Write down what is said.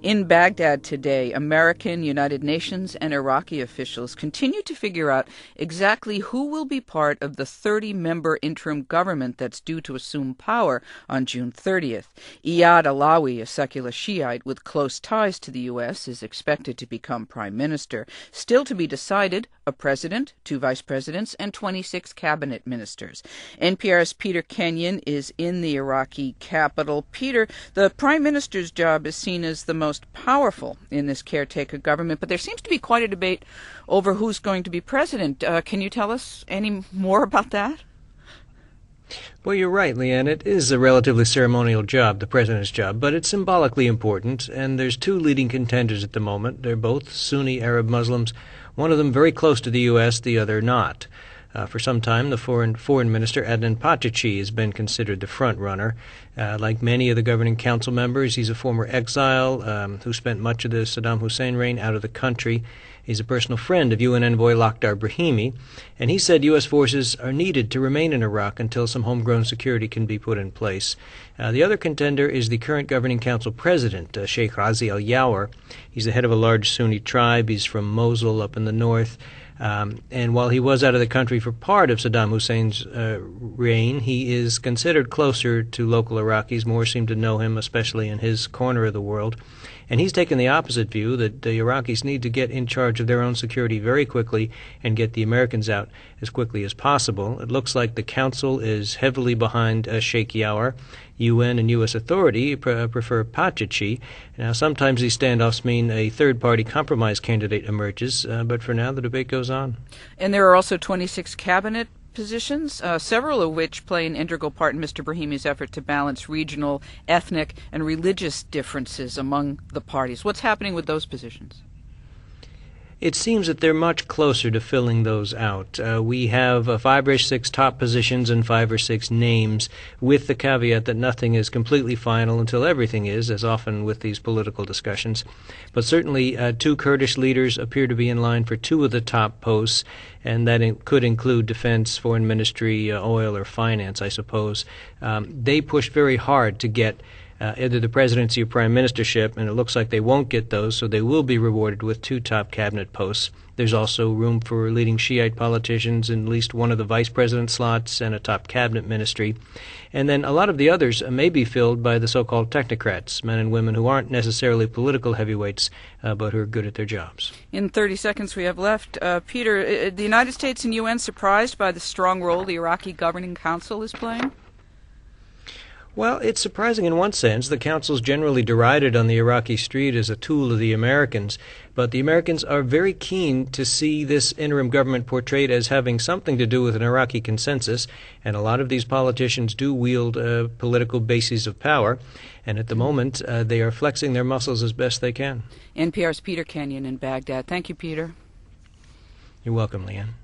In Baghdad today, American, United Nations, and Iraqi officials continue to figure out exactly who will be part of the 30-member interim government that's due to assume power on June 30th. Iyad Allawi, a secular Shiite with close ties to the U.S., is expected to become prime minister. Still to be decided, a president, 2 vice presidents, and 26 cabinet ministers. NPR's Peter Kenyon is in the Iraqi capital. Peter, the prime minister's job is seen as the most powerful in this caretaker government, but there seems to be quite a debate over who's going to be president. Can you tell us any more about that? Well, you're right, Leanne. It is a relatively ceremonial job, the president's job, but it's symbolically important, and there's 2 leading contenders at the moment. They're both Sunni Arab Muslims, one of them very close to the U.S., the other not. For some time, the foreign minister, Adnan Pachachi, has been considered the front runner. Like many of the governing council members, he's a former exile who spent much of the Saddam Hussein reign out of the country. He's a personal friend of UN envoy Lakhdar Brahimi, and he said U.S. forces are needed to remain in Iraq until some homegrown security can be put in place. The other contender is the current governing council president, Sheikh Razi al-Yawar. He's the head of a large Sunni tribe. He's from Mosul up in the north. And while he was out of the country for part of Saddam Hussein's reign, he is considered closer to local Iraqis. More seem to know him, especially in his corner of the world. And he's taken the opposite view, that the Iraqis need to get in charge of their own security very quickly and get the Americans out as quickly as possible. It looks like the council is heavily behind Sheikh Yawar. UN and U.S. authority prefer Pachachi. Now, sometimes these standoffs mean a third-party compromise candidate emerges, but for now the debate goes on. And there are also 26 cabinet positions, several of which play an integral part in Mr. Brahimi's effort to balance regional, ethnic, and religious differences among the parties. What's happening with those positions? It seems that they're much closer to filling those out. We have 5 or 6 top positions and 5 or 6 names, with the caveat that nothing is completely final until everything is, as often with these political discussions. But certainly 2 Kurdish leaders appear to be in line for 2 of the top posts, and that could include defense, foreign ministry, oil, or finance, I suppose. They pushed very hard to get either the presidency or prime ministership, and it looks like they won't get those, so they will be rewarded with 2 top cabinet posts. There's also room for leading Shiite politicians in at least one of the vice president slots and a top cabinet ministry. And then a lot of the others may be filled by the so-called technocrats, men and women who aren't necessarily political heavyweights, but who are good at their jobs. In 30 seconds we have left, Peter, the United States and UN surprised by the strong role the Iraqi Governing Council is playing? Well, it's surprising in one sense. The council's generally derided on the Iraqi street as a tool of the Americans, but the Americans are very keen to see this interim government portrayed as having something to do with an Iraqi consensus, and a lot of these politicians do wield political bases of power, and at the moment they are flexing their muscles as best they can. NPR's Peter Kenyon in Baghdad. Thank you, Peter. You're welcome, Leanne.